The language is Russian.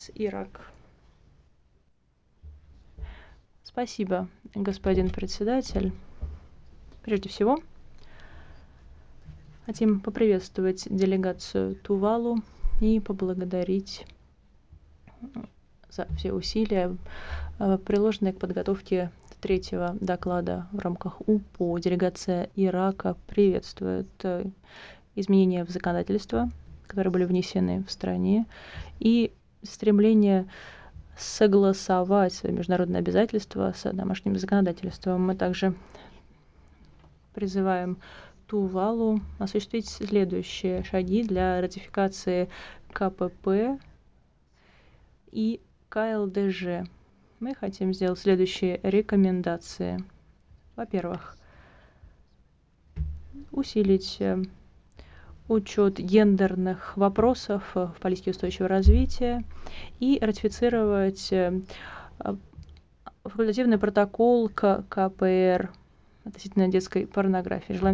Ирак. Спасибо, господин председатель. Прежде всего, хотим поприветствовать делегацию Тувалу и поблагодарить за все усилия, приложенные к подготовке третьего доклада в рамках УПО. Делегация Ирака приветствует изменения в законодательство, которые были внесены в стране, и стремление согласовать свои международные обязательства с домашним законодательством. Мы также призываем Тувалу осуществить следующие шаги для ратификации КПП и КЛДЖ. Мы хотим сделать следующие рекомендации. Во-первых, усилить учет гендерных вопросов в политике устойчивого развития и ратифицировать факультативный протокол к КПР относительно детской порнографии. Желаем